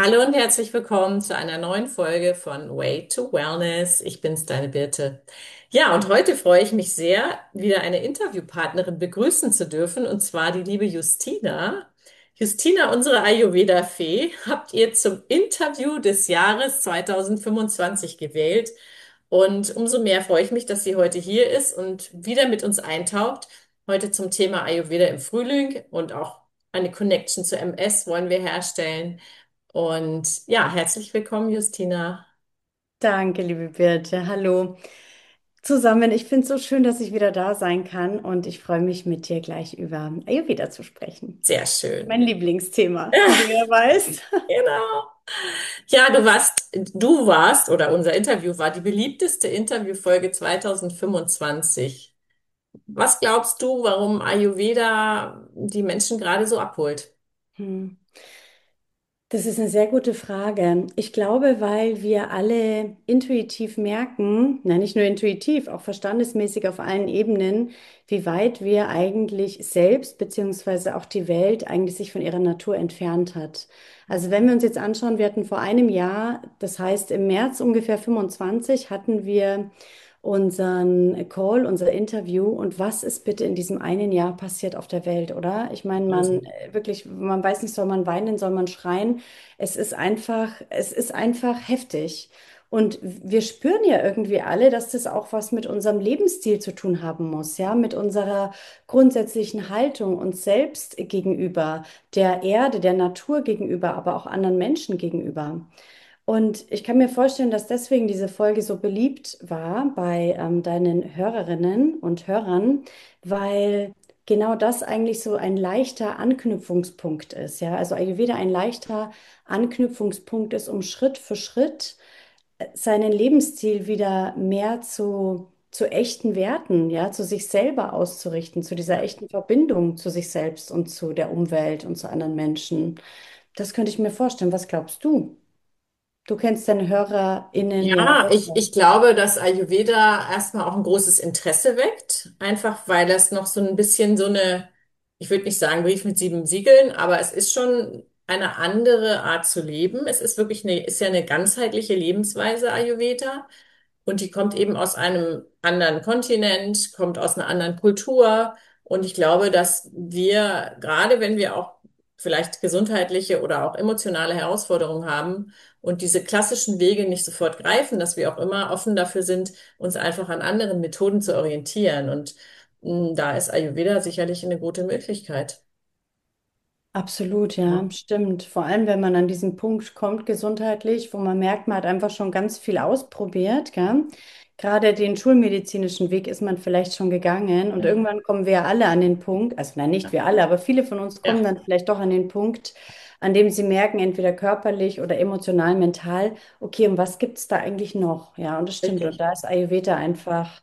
Hallo und herzlich willkommen zu einer neuen Folge von Way to Wellness. Ich bin's, deine Birte. Ja, und heute freue ich mich sehr, wieder eine Interviewpartnerin begrüßen zu dürfen, und zwar die liebe Justina. Justina, unsere Ayurveda-Fee, habt ihr zum Interview des Jahres 2025 gewählt. Und umso mehr freue ich mich, dass sie heute hier ist und wieder mit uns eintaucht. Heute zum Thema Ayurveda im Frühling und auch eine Connection zu MS wollen wir herstellen. Und ja, herzlich willkommen, Justina. Danke, liebe Birte. Hallo zusammen. Ich finde es so schön, dass ich wieder da sein kann und ich freue mich, mit dir gleich über Ayurveda zu sprechen. Sehr schön. Mein Lieblingsthema, wie du ja weißt. Genau. Ja, du warst, oder unser Interview war die beliebteste Interviewfolge 2025. Was glaubst du, warum Ayurveda die Menschen gerade so abholt? Hm. Das ist eine sehr gute Frage. Ich glaube, weil wir alle intuitiv merken, na nicht nur intuitiv, auch verstandesmäßig auf allen Ebenen, wie weit wir eigentlich selbst beziehungsweise auch die Welt eigentlich sich von ihrer Natur entfernt hat. Also wenn wir uns jetzt anschauen, wir hatten vor einem Jahr, das heißt im März ungefähr 25, hatten wir unseren Call, unser Interview und was ist bitte in diesem einen Jahr passiert auf der Welt, oder? Ich meine, wirklich, man weiß nicht, soll man weinen, soll man schreien? Es ist einfach heftig. Und wir spüren ja irgendwie alle, dass das auch was mit unserem Lebensstil zu tun haben muss, ja, mit unserer grundsätzlichen Haltung uns selbst gegenüber, der Erde, der Natur gegenüber, aber auch anderen Menschen gegenüber. Und ich kann mir vorstellen, dass deswegen diese Folge so beliebt war bei deinen Hörerinnen und Hörern, weil genau das eigentlich so ein leichter Anknüpfungspunkt ist. Ja, also Ayurveda ein leichter Anknüpfungspunkt ist, um Schritt für Schritt seinen Lebensstil wieder mehr zu echten Werten, ja, zu sich selber auszurichten, zu dieser echten Verbindung zu sich selbst und zu der Umwelt und zu anderen Menschen. Das könnte ich mir vorstellen. Was glaubst du? Du kennst deine HörerInnen ja Ja, ich, besser. ich glaube, dass Ayurveda erstmal auch ein großes Interesse weckt, einfach weil das noch so ein bisschen so eine, ich würde nicht sagen Brief mit sieben Siegeln, aber es ist schon eine andere Art zu leben. Es ist wirklich ist ja eine ganzheitliche Lebensweise, Ayurveda. Und die kommt eben aus einem anderen Kontinent, kommt aus einer anderen Kultur. Und ich glaube, dass wir, gerade wenn wir auch vielleicht gesundheitliche oder auch emotionale Herausforderungen haben und diese klassischen Wege nicht sofort greifen, dass wir auch immer offen dafür sind, uns einfach an anderen Methoden zu orientieren. Und da ist Ayurveda sicherlich eine gute Möglichkeit. Absolut, Ja, ja, stimmt. Vor allem, wenn man an diesen Punkt kommt, gesundheitlich, wo man merkt, man hat einfach schon ganz viel ausprobiert, gell? Gerade den schulmedizinischen Weg ist man vielleicht schon gegangen und ja, irgendwann kommen wir ja alle an den Punkt, also nein, nicht wir alle, aber viele von uns kommen ja, dann vielleicht doch an den Punkt, an dem sie merken, entweder körperlich oder emotional, mental, okay, und was gibt es da eigentlich noch? Ja, und das stimmt. Und richtig. da ist Ayurveda einfach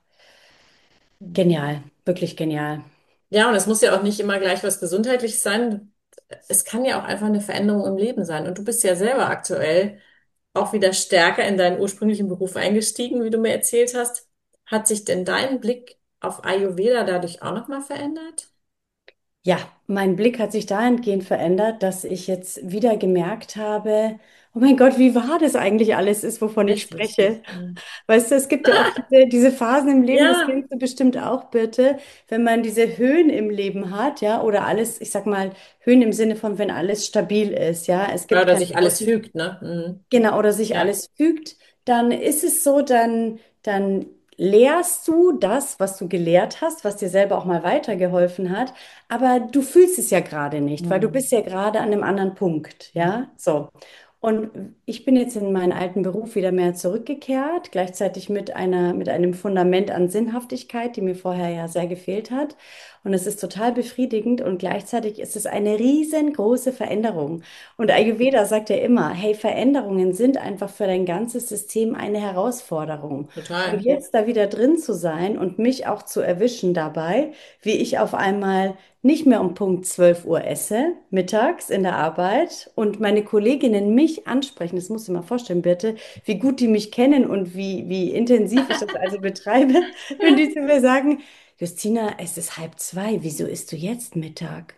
genial, wirklich genial. Ja, und es muss ja auch nicht immer gleich was Gesundheitliches sein. Es kann ja auch einfach eine Veränderung im Leben sein. Und du bist ja selber aktuell auch wieder stärker in deinen ursprünglichen Beruf eingestiegen, wie du mir erzählt hast. Hat sich denn dein Blick auf Ayurveda dadurch auch nochmal verändert? Ja, mein Blick hat sich dahingehend verändert, dass ich jetzt wieder gemerkt habe, oh mein Gott, wie wahr das eigentlich alles ist, wovon ich Richtig. spreche. Mhm. Weißt du, es gibt ja oft diese Phasen im Leben, das Ja, kennst du bestimmt auch, Birte, wenn man diese Höhen im Leben hat, ja, oder alles, ich sag mal, Höhen im Sinne von, wenn alles stabil ist, ja, es ja, gibt oder keine sich alles Außen. fügt, ne? Mhm. Genau, oder sich Ja, alles fügt, dann ist es so, dann lehrst du das, was du gelehrt hast, was dir selber auch mal weitergeholfen hat, aber du fühlst es ja gerade nicht, weil du mhm. bist ja gerade an einem anderen Punkt, ja, so. Und ich bin jetzt in meinen alten Beruf wieder mehr zurückgekehrt, gleichzeitig mit einem Fundament an Sinnhaftigkeit, die mir vorher ja sehr gefehlt hat. Und es ist total befriedigend und gleichzeitig ist es eine riesengroße Veränderung. Und Ayurveda sagt ja immer, hey, Veränderungen sind einfach für dein ganzes System eine Herausforderung. Und Total. jetzt da wieder drin zu sein und mich auch zu erwischen dabei, wie ich auf einmal nicht mehr um Punkt 12 Uhr esse, mittags in der Arbeit und meine Kolleginnen mich ansprechen, das musst du dir mal vorstellen, bitte, wie gut die mich kennen und wie intensiv ich das also betreibe, wenn die zu mir sagen, Justina, es ist 1:30, wieso isst du jetzt Mittag?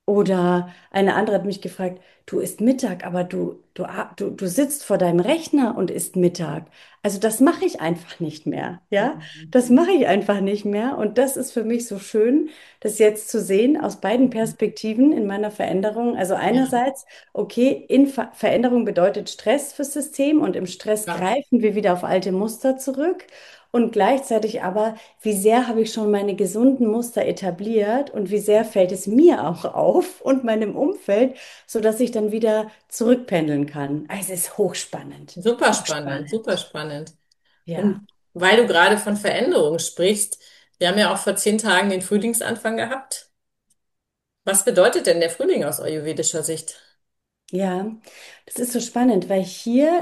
Oder eine andere hat mich gefragt, du isst Mittag, aber du sitzt vor deinem Rechner und isst Mittag. Also das mache ich einfach nicht mehr, ja? Mhm. Das mache ich einfach nicht mehr. Und das ist für mich so schön, das jetzt zu sehen aus beiden Perspektiven in meiner Veränderung. Also Ja, einerseits, okay, in Veränderung bedeutet Stress fürs System und im Stress ja. greifen wir wieder auf alte Muster zurück. Und gleichzeitig aber, wie sehr habe ich schon meine gesunden Muster etabliert und wie sehr fällt es mir auch auf und meinem Umfeld, sodass ich dann wieder zurückpendeln kann. Also es ist hochspannend. Super spannend, super Hochspannend. spannend. Ja. Und weil du gerade von Veränderung sprichst, wir haben ja auch vor 10 Tagen den Frühlingsanfang gehabt. Was bedeutet denn der Frühling aus ayurvedischer Sicht? Ja, das ist so spannend, weil hier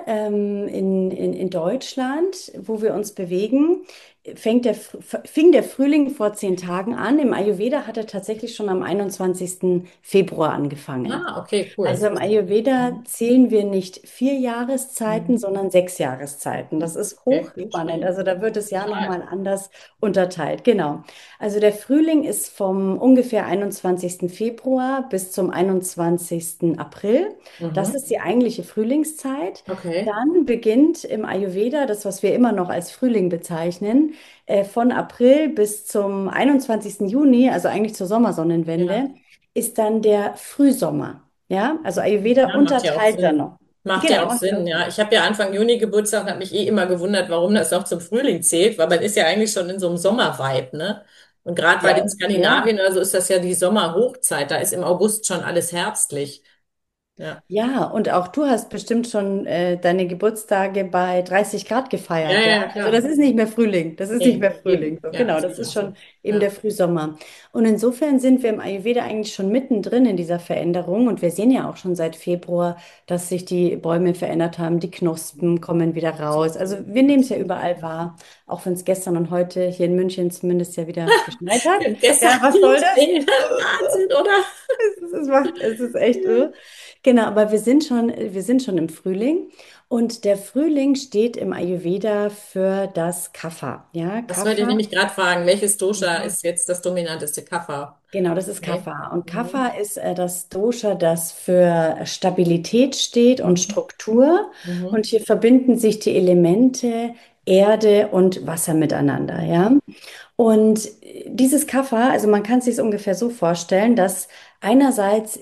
in Deutschland, wo wir uns bewegen, fing der Frühling vor 10 Tagen an. Im Ayurveda hat er tatsächlich schon am 21. Februar angefangen. Ah, okay, cool. Also Das im wusste ich nicht. Ayurveda Mhm. zählen wir nicht 4 Jahreszeiten, Mhm. sondern 6 Jahreszeiten. Das ist Okay, cool, hochspannend. spannend. Also da wird Ja, das Jahr total. nochmal anders unterteilt. Genau. Also der Frühling ist vom ungefähr 21. Februar bis zum 21. April. Das Mhm. ist die eigentliche Frühlingszeit. Okay, Dann beginnt im Ayurveda, das, was wir immer noch als Frühling bezeichnen, von April bis zum 21. Juni, also eigentlich zur ja. Sommersonnenwende, ist dann der Frühsommer. Ja, also Ayurveda Ja, macht ja auch unterteilt da Sinn. noch. Macht ja Genau, auch Sinn, ja. Ich habe ja Anfang Juni Geburtstag und habe mich eh immer gewundert, warum das auch zum Frühling zählt, weil man ist ja eigentlich schon in so einem Sommervibe, ne? Und gerade bei den ja, Skandinavien ja. oder so ist das ja die Sommerhochzeit, da ist im August schon alles herbstlich. Ja. Ja, und auch du hast bestimmt schon deine Geburtstage bei 30 Grad Ja, gefeiert, ja, ja? ja, Also das klar. ist nicht mehr Frühling, das ist nicht Nee, mehr Frühling. eben. So, Ja, genau, sehe das ich auch ist schon so. eben der Ja. Frühsommer. Und insofern sind wir im Ayurveda eigentlich schon mittendrin in dieser Veränderung und wir sehen ja auch schon seit Februar, dass sich die Bäume verändert haben, die Knospen kommen wieder raus. Also Absolut, wir nehmen es ja absolut. überall wahr, auch wenn es gestern und heute hier in München zumindest ja wieder geschneit hat. Gestern Ja, was soll das? Schnee. Wahnsinn, oder? Es ist echt irre. Genau, aber wir sind schon im Frühling und der Frühling steht im Ayurveda für das Kapha. Ja, Das wollte ich Kapha. nämlich gerade fragen. Welches Dosha Mhm. ist jetzt das dominanteste? Kapha. Genau, das ist Okay. Kapha. Und Kapha Mhm. ist das Dosha, das für Stabilität steht und Mhm. Struktur. Und Mhm. hier verbinden sich die Elemente Erde und Wasser miteinander. Ja. Und dieses Kaffer, also man kann es sich ungefähr so vorstellen, dass einerseits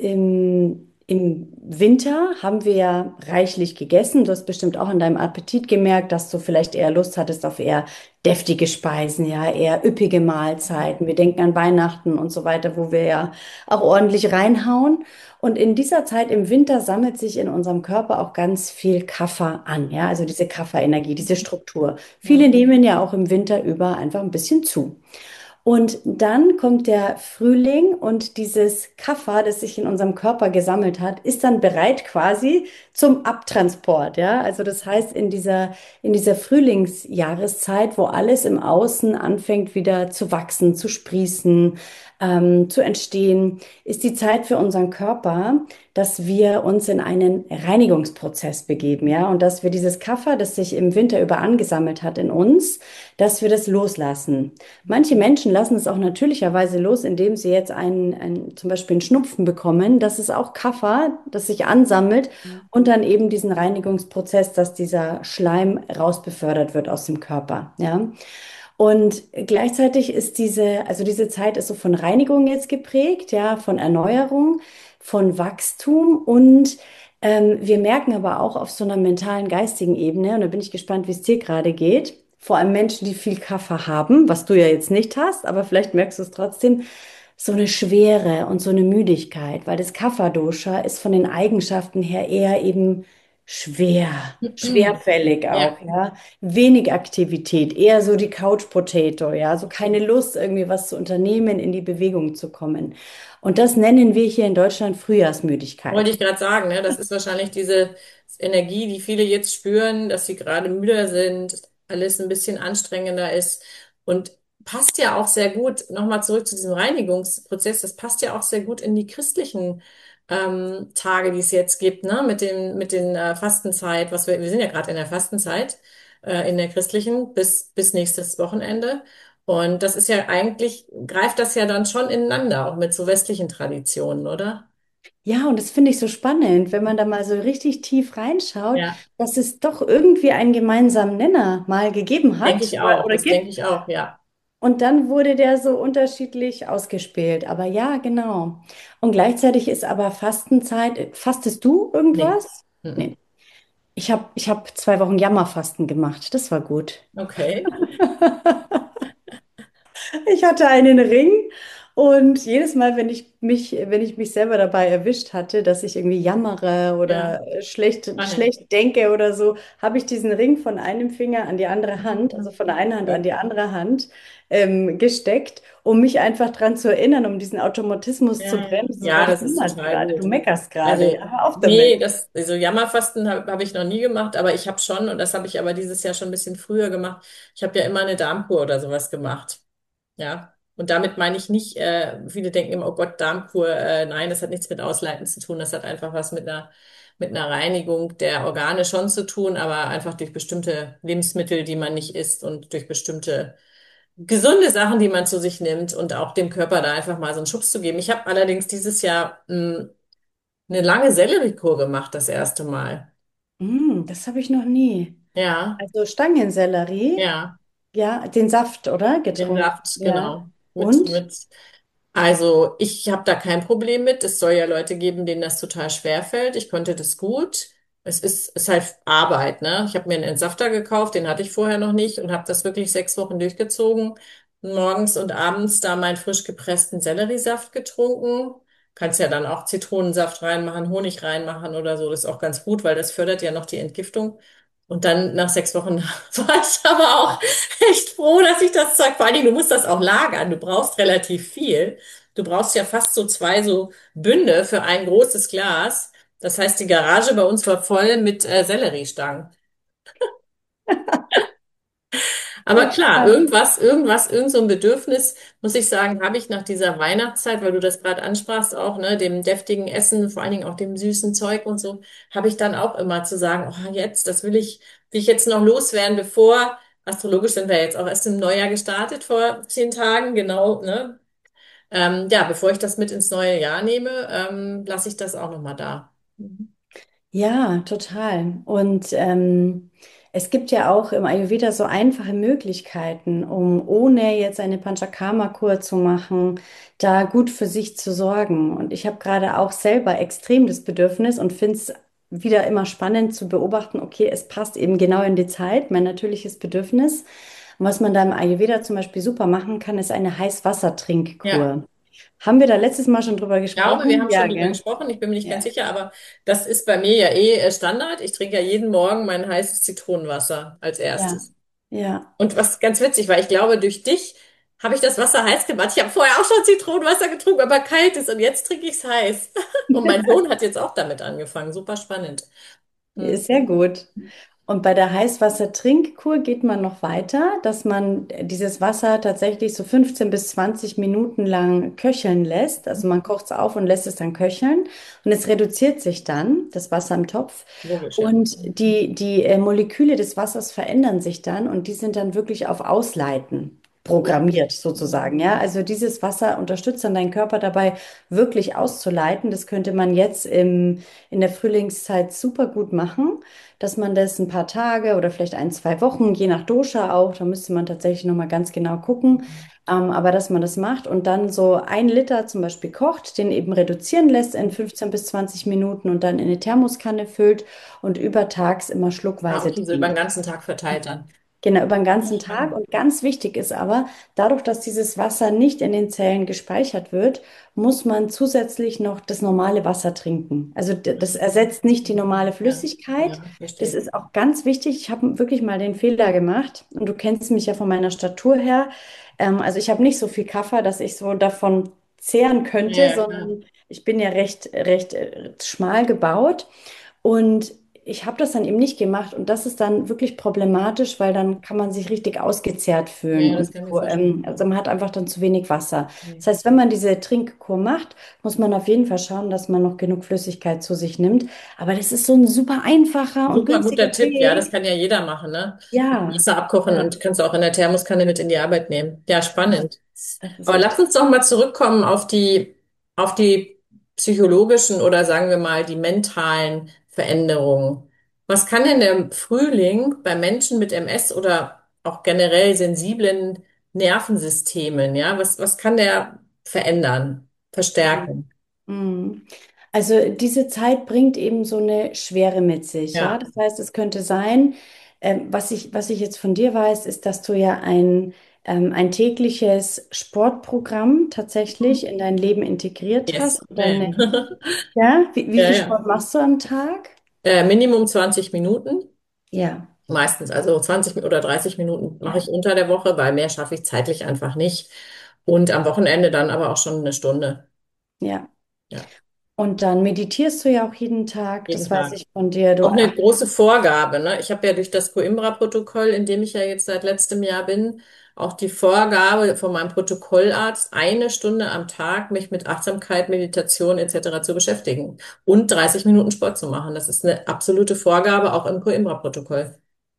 im Winter haben wir ja reichlich gegessen. Du hast bestimmt auch in deinem Appetit gemerkt, dass du vielleicht eher Lust hattest auf eher deftige Speisen, ja, eher üppige Mahlzeiten. Wir denken an Weihnachten und so weiter, wo wir ja auch ordentlich reinhauen. Und in dieser Zeit im Winter sammelt sich in unserem Körper auch ganz viel Kaffer an, ja, also diese Kafferenergie, diese Struktur. Viele Mhm. nehmen ja auch im Winter über einfach ein bisschen zu. Und dann kommt der Frühling und dieses Kaffer, das sich in unserem Körper gesammelt hat, ist dann bereit quasi zum Abtransport. Ja, also das heißt, in dieser Frühlingsjahreszeit, wo alles im Außen anfängt wieder zu wachsen, zu sprießen, zu entstehen, ist die Zeit für unseren Körper, dass wir uns in einen Reinigungsprozess begeben. Ja, und dass wir dieses Kaffer, das sich im Winter über angesammelt hat in uns, dass wir das loslassen. Manche Menschen lassen es auch natürlicherweise los, indem sie jetzt zum Beispiel einen Schnupfen bekommen. Das ist auch Kaffer, das sich ansammelt und dann eben diesen Reinigungsprozess, dass dieser Schleim rausbefördert wird aus dem Körper. Ja. Und gleichzeitig ist also diese Zeit ist so von Reinigung jetzt geprägt, ja, von Erneuerung, von Wachstum und wir merken aber auch auf so einer mentalen, geistigen Ebene, und da bin ich gespannt, wie es dir gerade geht, vor allem Menschen, die viel Kaffer haben, was du ja jetzt nicht hast, aber vielleicht merkst du es trotzdem, so eine Schwere und so eine Müdigkeit, weil das Kapha-Dosha ist von den Eigenschaften her eher eben schwer, schwerfällig Ja. auch, ja. Wenig Aktivität, eher so die Couch Potato, ja, so keine Lust, irgendwie was zu unternehmen, in die Bewegung zu kommen. Und das nennen wir hier in Deutschland Wollte Frühjahrsmüdigkeit. ich gerade sagen, ne? Das ist wahrscheinlich diese Energie, die viele jetzt spüren, dass sie gerade müder sind, alles ein bisschen anstrengender ist und passt ja auch sehr gut, nochmal zurück zu diesem Reinigungsprozess, das passt ja auch sehr gut in die christlichen Tage, die es jetzt gibt, ne? Mit den Fastenzeit, wir sind ja gerade in der Fastenzeit, in der christlichen, bis nächstes Wochenende. Und das ist ja eigentlich, greift das ja dann schon ineinander, auch mit so westlichen Traditionen, oder? Ja, und das finde ich so spannend, wenn man da mal so richtig tief reinschaut, Ja, dass es doch irgendwie einen gemeinsamen Nenner mal gegeben denke hat ich auch. oder Das denke gibt. ich auch, ja. Und dann wurde der so unterschiedlich ausgespielt. Aber ja, genau. Und gleichzeitig ist aber Fastenzeit. Fastest du Nee. irgendwas? Nee. Mhm. Ich hab 2 Wochen Jammerfasten gemacht. Das war gut. Okay. Ich hatte einen Ring und jedes Mal, wenn ich mich selber dabei erwischt hatte, dass ich irgendwie jammere Ja, oder spannend. schlecht denke oder so, habe ich diesen Ring von einem Finger an die andere Hand, also von der einen Hand an Cool. die andere Hand, gesteckt, um mich einfach daran zu erinnern, um diesen Automatismus zu Ja, ja. bremsen. So, Ja, was das ist jammerst total gerade? Du gut. meckerst gerade. Also, Ja, hör auf damit. nee, also Jammerfasten hab ich noch nie gemacht, aber ich habe schon, und das habe ich aber dieses Jahr schon ein bisschen früher gemacht. Ich habe ja immer eine Darmkur oder sowas gemacht. Ja. Und damit meine ich nicht, viele denken immer, oh Gott, Darmkur, nein, das hat nichts mit Ausleiten zu tun. Das hat einfach was mit einer Reinigung der Organe schon zu tun, aber einfach durch bestimmte Lebensmittel, die man nicht isst und durch bestimmte gesunde Sachen, die man zu sich nimmt und auch dem Körper da einfach mal so einen Schubs zu geben. Ich habe allerdings dieses Jahr eine lange Selleriekur gemacht, das erste Mal. Das habe ich noch nie. Ja, Also Stangensellerie, ja, ja, den Saft, oder? den Getrunken. Saft, Ja. genau. Und? Also ich habe da kein Problem mit. Es soll ja Leute geben, denen das total schwer fällt. Ich konnte das gut. Es ist halt Arbeit, ne? Ich habe mir einen Entsafter gekauft, den hatte ich vorher noch nicht und habe das wirklich 6 Wochen durchgezogen. Morgens und abends da meinen frisch gepressten Selleriesaft getrunken. Kannst ja dann auch Zitronensaft reinmachen, Honig reinmachen oder so. Das ist auch ganz gut, weil das fördert ja noch die Entgiftung. Und dann nach 6 Wochen war ich aber auch echt froh, dass ich das Zeug, vor allen Dingen, du musst das auch lagern. Du brauchst relativ viel. Du brauchst ja fast so zwei so Bünde für ein großes Glas. Das heißt, die Garage bei uns war voll mit Selleriestangen. Aber Oh, klar, spannend. irgend so ein Bedürfnis, muss ich sagen, habe ich nach dieser Weihnachtszeit, weil du das gerade ansprachst, auch, ne, dem deftigen Essen, vor allen Dingen auch dem süßen Zeug und so, habe ich dann auch immer zu sagen, oh, jetzt, will ich jetzt noch loswerden, bevor, astrologisch sind wir jetzt auch erst im Neujahr gestartet vor 10 Tagen, genau, ne? Ja, bevor ich das mit ins neue Jahr nehme, lasse ich das auch nochmal da. Mhm. Ja, total. Und es gibt ja auch im Ayurveda so einfache Möglichkeiten, um ohne jetzt eine Panchakarma-Kur zu machen, da gut für sich zu sorgen. Und ich habe gerade auch selber extrem das Bedürfnis und finde es wieder immer spannend zu beobachten, okay, es passt eben genau in die Zeit, mein natürliches Bedürfnis. Und was man da im Ayurveda zum Beispiel super machen kann, ist eine Ja. Heißwassertrinkkur. Haben wir da letztes Mal schon drüber Ich glaube, wir gesprochen? haben schon Ja, drüber gell? gesprochen. Ich bin mir nicht ganz Ja. sicher, aber das ist bei mir ja Standard. Ich trinke ja jeden Morgen mein heißes Zitronenwasser als Ja, erstes. ja. Und was ganz witzig war, ich glaube, durch dich habe ich das Wasser heiß gemacht. Ich habe vorher auch schon Zitronenwasser getrunken, aber kaltes und jetzt trinke ich es heiß. Und mein Sohn hat jetzt auch damit angefangen. Super spannend. Hm. Ist sehr gut. Und bei der Heißwasser-Trinkkur geht man noch weiter, dass man dieses Wasser tatsächlich so 15 bis 20 Minuten lang köcheln lässt. Also man kocht es auf und lässt es dann köcheln. Und es reduziert sich dann, das Wasser im Topf. Logisch, ja. Und die Moleküle des Wassers verändern sich dann und die sind dann wirklich auf Ausleiten Cool. programmiert sozusagen. Ja, also dieses Wasser unterstützt dann deinen Körper dabei, wirklich auszuleiten. Das könnte man jetzt in der Frühlingszeit super gut machen, dass man das ein paar Tage oder vielleicht 1, 2 Wochen, je nach Dosha auch, da müsste man tatsächlich nochmal ganz genau gucken, aber dass man das macht und dann so 1 Liter zum Beispiel kocht, den eben reduzieren lässt in 15 bis 20 Minuten und dann in eine Thermoskanne füllt und übertags immer Ah, schluckweise okay, so über den trinkt. ganzen Tag verteilt dann. Genau, über den Ja, ganzen Tag. spannend. Und ganz wichtig ist aber, dadurch, dass dieses Wasser nicht in den Zellen gespeichert wird, muss man zusätzlich noch das normale Wasser trinken. Also das ersetzt nicht die normale Ja, Flüssigkeit. ja, Das verstehe. ist auch ganz wichtig. Ich habe wirklich mal den Fehler gemacht und du kennst mich ja von meiner Statur her. Also ich habe nicht so viel Kaffer, dass ich so davon zehren Ja, könnte, ja, klar. sondern ich bin ja recht schmal gebaut. Und ich habe das dann eben nicht gemacht und das ist dann wirklich problematisch, weil dann kann man sich richtig ausgezehrt Ja, fühlen ja, das und kann ich mir so, vorstellen. also man hat einfach dann zu wenig Wasser. Das Nee. heißt, wenn man diese Trinkkur macht, muss man auf jeden Fall schauen, dass man noch genug Flüssigkeit zu sich nimmt. Aber das ist so ein super einfacher und Super günstiger guter Tipp, ja, das Weg. kann ja jeder machen, ne? Ja, Wasser abkochen ja, und kannst du auch in der Thermoskanne mit in die Arbeit nehmen. Ja, spannend. das ist Aber echt. lass uns doch mal zurückkommen auf die psychologischen oder sagen wir mal die mentalen Veränderungen. Was kann denn der Frühling bei Menschen mit MS oder auch generell sensiblen Nervensystemen, ja, was kann der verändern, verstärken? Mhm. Also diese Zeit bringt eben so eine Schwere mit sich, ja. Ja. Das heißt, es könnte sein, was ich jetzt von dir weiß, ist, dass du ja ein tägliches Sportprogramm tatsächlich in dein Leben integriert Yes, hast. man. Ja, wie Ja, viel ja. Sport machst du am Tag? Minimum 20 Minuten. Ja, Meistens, also 20 oder 30 Minuten mache ja, ich unter der Woche, weil mehr schaffe ich zeitlich einfach nicht. Und am Wochenende dann aber auch schon eine Stunde. ja. Ja, Und dann meditierst du ja auch jeden Tag, jeden das weiß Tag. ich von dir. Du Auch eine große Vorgabe, ne? Ich habe ja durch das Coimbra-Protokoll, in dem ich ja jetzt seit letztem Jahr bin, auch die Vorgabe von meinem Protokollarzt, eine Stunde am Tag mich mit Achtsamkeit, Meditation etc. zu beschäftigen und 30 Minuten Sport zu machen. Das ist eine absolute Vorgabe, auch im Coimbra-Protokoll.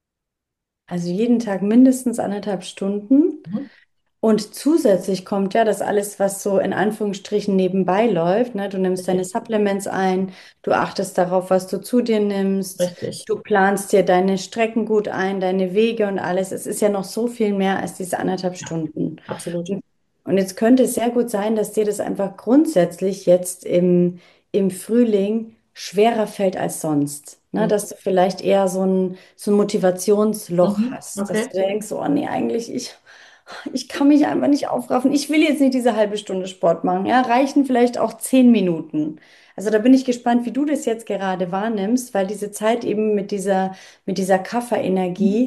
also jeden Tag mindestens 1,5 Stunden. Mhm. Und zusätzlich kommt ja das alles, was so in Anführungsstrichen nebenbei läuft. Ne? Du nimmst deine Richtig, Supplements ein, du achtest darauf, was du zu dir nimmst, richtig. du planst dir deine Strecken gut ein, deine Wege und alles. Es ist ja noch so viel mehr als diese anderthalb Ja, Stunden. absolut. Und jetzt könnte es sehr gut sein, dass dir das einfach grundsätzlich jetzt im Frühling schwerer fällt als sonst. Ne? Mhm. Dass du vielleicht eher so ein Motivationsloch Mhm. hast, dass Okay. du denkst, oh nee, eigentlich ich kann mich einfach nicht aufraffen. Ich will jetzt nicht diese halbe Stunde Sport machen. Ja, reichen vielleicht auch 10 Minuten. Also da bin ich gespannt, wie du das jetzt gerade wahrnimmst, weil diese Zeit eben mit dieser Mhm. Kafferenergie,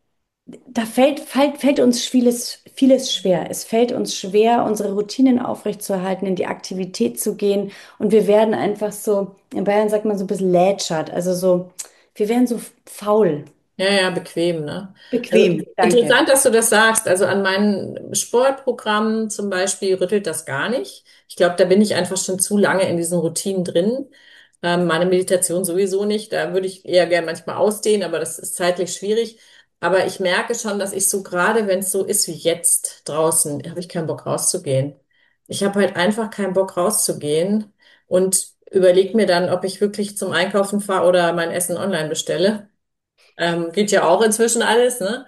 da fällt uns vieles schwer. Es fällt uns schwer, unsere Routinen aufrechtzuerhalten, in die Aktivität zu gehen. Und wir werden einfach so, in Bayern sagt man so ein bisschen lätschert, also so, wir werden so faul, Ja, ja, bequem, ne? Also bequem. Danke. interessant, dass du das sagst. Also an meinen Sportprogrammen zum Beispiel rüttelt das gar nicht. Ich glaube, da bin ich einfach schon zu lange in diesen Routinen drin. Meine Meditation sowieso nicht. Da würde ich eher gern manchmal ausdehnen, aber das ist zeitlich schwierig. Aber ich merke schon, dass ich so gerade, wenn es so ist wie jetzt draußen, habe ich keinen Bock rauszugehen. Ich habe halt einfach keinen Bock rauszugehen und überlege mir dann, ob ich wirklich zum Einkaufen fahre oder mein Essen online bestelle. Geht ja auch inzwischen alles, ne?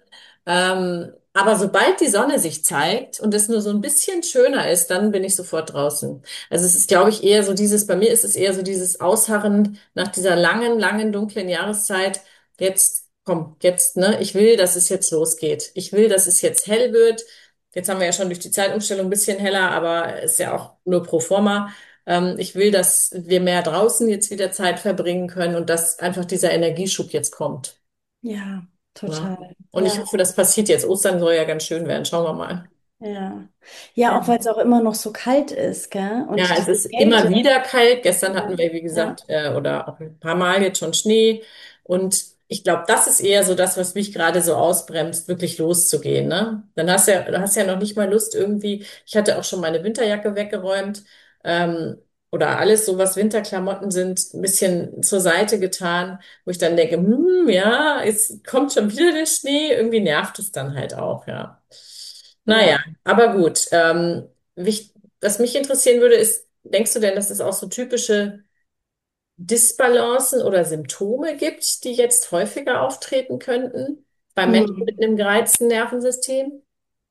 Aber sobald die Sonne sich zeigt und es nur so ein bisschen schöner ist, dann bin ich sofort draußen. Also es ist, glaube ich, eher so dieses, bei mir ist es eher so dieses Ausharren nach dieser langen, langen, dunklen Jahreszeit. Jetzt, komm, jetzt, ne? Ich will, dass es jetzt losgeht. Ich will, dass es jetzt hell wird. Jetzt haben wir ja schon durch die Zeitumstellung ein bisschen heller, aber ist ja auch nur pro forma. Ich will, dass wir mehr draußen jetzt wieder Zeit verbringen können und dass einfach dieser Energieschub jetzt kommt. Ja, Ne? total. Und ich Ja, hoffe, das passiert jetzt. Ostern soll ja ganz schön werden. Schauen wir mal. ja. Ja, Ja. auch weil es auch immer noch so kalt ist, gell? Und Ja, es diese ist immer Kälte. wieder kalt. Gestern Ja, hatten wir, wie ja, gesagt, oder auch ein paar Mal jetzt schon Schnee. Und ich glaube, das ist eher so das, was mich gerade so ausbremst, wirklich loszugehen, ne? Du hast ja noch nicht mal Lust irgendwie. Ich hatte auch schon meine Winterjacke weggeräumt, oder alles, so was Winterklamotten sind, ein bisschen zur Seite getan, wo ich dann denke, ja, jetzt kommt schon wieder der Schnee. Irgendwie nervt es dann halt auch, ja. Naja, ja. aber gut. Was mich interessieren würde, ist, denkst du denn, dass es auch so typische Disbalancen oder Symptome gibt, die jetzt häufiger auftreten könnten bei Menschen mit Hm. einem gereizten Nervensystem?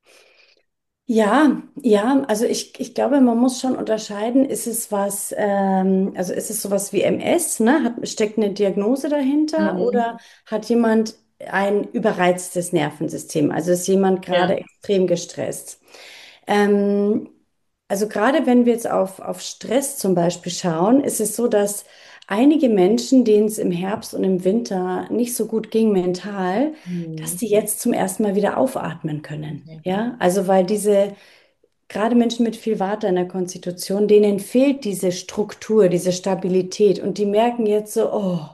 Ja, ja, also ich glaube, man muss schon unterscheiden, ist es also ist es sowas wie MS, ne? Steckt eine Diagnose dahinter Mhm. oder hat jemand ein überreiztes Nervensystem? Also ist jemand gerade Ja. extrem gestresst? Ähm, also gerade wenn wir jetzt auf Stress zum Beispiel schauen, ist es so, dass einige Menschen, denen es im Herbst und im Winter nicht so gut ging mental, dass Mhm. die jetzt zum ersten Mal wieder aufatmen können. Okay. Ja, also weil gerade Menschen mit viel Vata in der Konstitution, denen fehlt diese Struktur, diese Stabilität und die merken jetzt so, oh,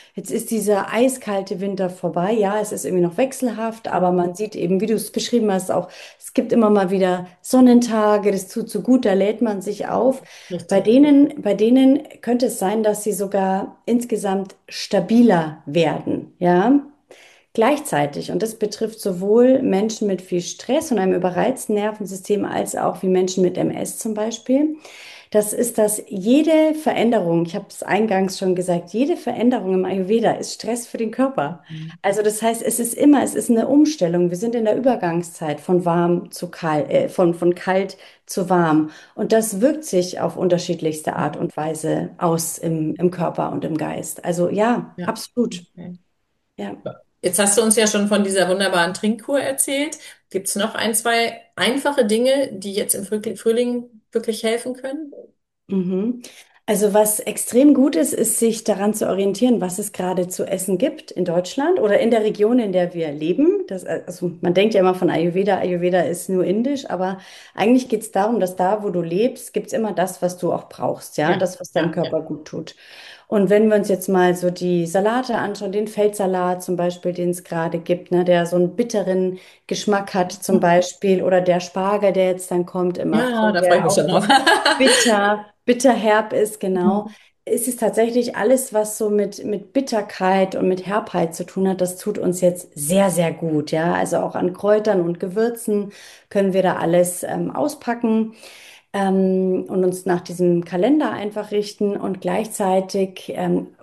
jetzt ist dieser eiskalte Winter vorbei. Ja, es ist irgendwie noch wechselhaft, aber man sieht eben, wie du es beschrieben hast, auch, es gibt immer mal wieder Sonnentage, das tut so gut, da lädt man sich auf. Richtig. Bei denen könnte es sein, dass sie sogar insgesamt stabiler werden. Ja. Gleichzeitig, und das betrifft sowohl Menschen mit viel Stress und einem überreizten Nervensystem als auch wie Menschen mit MS zum Beispiel, das ist, dass jede Veränderung, ich habe es eingangs schon gesagt, jede Veränderung im Ayurveda ist Stress für den Körper. Also das heißt, es ist eine Umstellung. Wir sind in der Übergangszeit von warm zu kalt, von kalt zu warm. Und das wirkt sich auf unterschiedlichste Art und Weise aus im Körper und im Geist. Also ja, Ja. absolut. Okay. Ja. Jetzt hast du uns ja schon von dieser wunderbaren Trinkkur erzählt. Gibt es noch ein, zwei einfache Dinge, die jetzt im Frühling wirklich helfen können? Mhm. Also was extrem gut ist, ist sich daran zu orientieren, was es gerade zu essen gibt in Deutschland oder in der Region, in der wir leben. Das, also man denkt ja immer von Ayurveda, Ayurveda ist nur indisch, aber eigentlich geht es darum, dass da, wo du lebst, gibt es immer das, was du auch brauchst, ja, Ja, das, was deinem ja, ja. Körper gut tut. Und wenn wir uns jetzt mal so die Salate anschauen, den Feldsalat zum Beispiel, den es gerade gibt, ne, der so einen bitteren Geschmack hat zum Beispiel, oder der Spargel, der jetzt dann kommt im Ja, April, da freue ich der mich auch schon drauf. so bitterherb ist, genau. Es ist tatsächlich alles, was so mit Bitterkeit und mit Herbheit zu tun hat, das tut uns jetzt sehr, sehr gut, ja. Also auch an Kräutern und Gewürzen können wir da alles auspacken und uns nach diesem Kalender einfach richten und gleichzeitig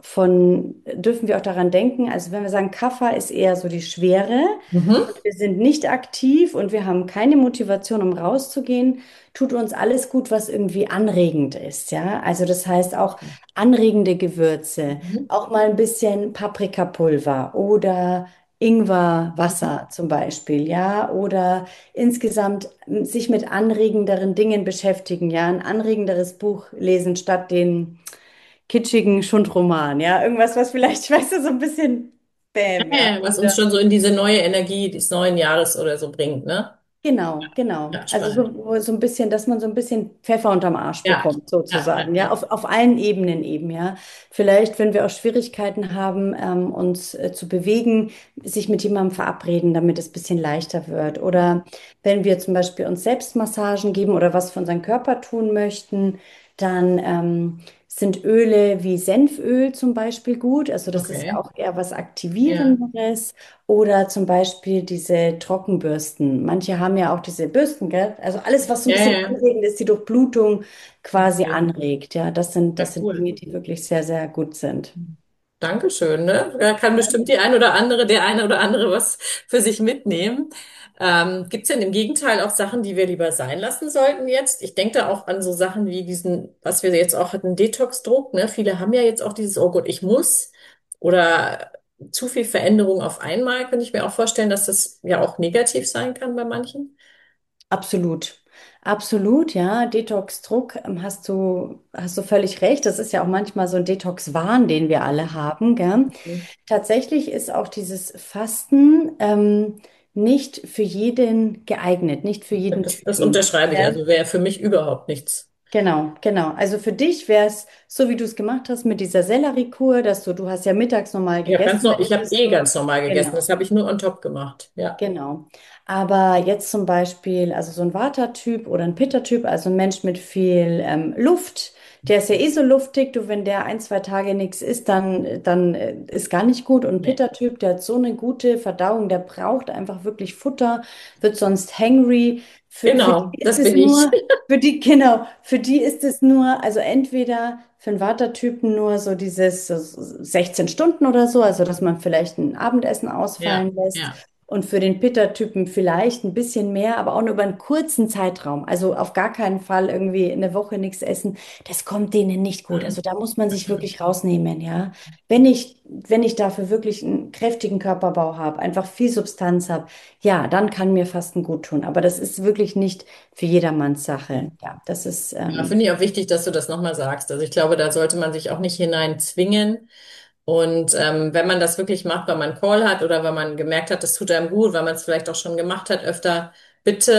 dürfen wir auch daran denken, also wenn wir sagen, Kapha ist eher so die Schwere Mhm. und wir sind nicht aktiv und wir haben keine Motivation, um rauszugehen, tut uns alles gut, was irgendwie anregend ist, ja. Also das heißt auch anregende Gewürze, Mhm. auch mal ein bisschen Paprikapulver oder Ingwerwasser zum Beispiel, ja, oder insgesamt sich mit anregenderen Dingen beschäftigen, ja, ein anregenderes Buch lesen statt den kitschigen Schundroman, ja, irgendwas, was vielleicht, weißt du, so ein bisschen Bäm, ja, Ja, was uns oder schon so in diese neue Energie des neuen Jahres oder so bringt, ne? genau, genau. Ja, Also spannend. so ein bisschen, dass man so ein bisschen Pfeffer unterm Arsch Ja, bekommt, ja, sozusagen, ja, ja. auf allen Ebenen eben, ja. Vielleicht, wenn wir auch Schwierigkeiten haben, uns zu bewegen, sich mit jemandem verabreden, damit es ein bisschen leichter wird. Oder wenn wir zum Beispiel uns Selbstmassagen geben oder was für unseren Körper tun möchten, dann sind Öle wie Senföl zum Beispiel gut. Also das ist ja Okay. auch eher was Ja. Aktivierenderes. Oder zum Beispiel diese Trockenbürsten. Manche haben ja auch diese Bürsten, gell? Also alles, was so ein Ja, bisschen ja. anregend ist, die Durchblutung quasi Okay. anregt. Ja, das Ja, sind cool. Dinge, die wirklich sehr, sehr gut sind. Dankeschön, ne? Da kann bestimmt die ein oder andere, der eine oder andere was für sich mitnehmen. Gibt es denn im Gegenteil auch Sachen, die wir lieber sein lassen sollten jetzt? Ich denke da auch an so Sachen wie diesen, was wir jetzt auch hatten, Detox-Druck, ne? Viele haben ja jetzt auch dieses, oh Gott, ich muss oder zu viel Veränderung auf einmal. Könnte ich mir auch vorstellen, dass das ja auch negativ sein kann bei manchen. Absolut. Absolut, ja. Detox-Druck, hast du völlig recht. Das ist ja auch manchmal so ein Detox-Wahn, den wir alle haben, gell? Tatsächlich ist auch dieses Fasten nicht für jeden geeignet, nicht für jeden Das Typen. unterschreibe ich. Ja? Also wäre für mich überhaupt nichts. Genau, genau. Also für dich wäre es so, wie du es gemacht hast mit dieser Selleriekur, du hast ja mittags normal Ich habe ganz gegessen, noch, wenn ich ich habe das eh so, ganz normal gegessen. genau. Das habe ich nur on top gemacht. Ja. Genau. Aber jetzt zum Beispiel, also so ein Vata-Typ oder ein Pitta-Typ, also ein Mensch mit viel Luft, der ist ja eh so luftig, du, wenn der ein, zwei Tage nichts isst, dann ist gar nicht gut. Und ein Nee. Pitta-Typ, der hat so eine gute Verdauung, der braucht einfach wirklich Futter, wird sonst hangry. Für die Genau, ist das es bin ich. nur, genau, für die ist es nur, also entweder für einen Vata-Typen nur so dieses so 16 Stunden oder so, also dass man vielleicht ein Abendessen Ja, ausfallen lässt. ja. Und für den Pitta-Typen vielleicht ein bisschen mehr, aber auch nur über einen kurzen Zeitraum. Also auf gar keinen Fall irgendwie eine Woche nichts essen. Das kommt denen nicht gut. Also da muss man sich wirklich rausnehmen, ja. Wenn ich dafür wirklich einen kräftigen Körperbau habe, einfach viel Substanz habe, ja, dann kann mir Fasten gut tun. Aber das ist wirklich nicht für jedermanns Sache. Ja, das ist, Ja, finde ich auch wichtig, dass du das nochmal sagst. Also ich glaube, da sollte man sich auch nicht hineinzwingen. Und wenn man das wirklich macht, weil man einen Call hat oder weil man gemerkt hat, das tut einem gut, weil man es vielleicht auch schon gemacht hat, öfter, bitte.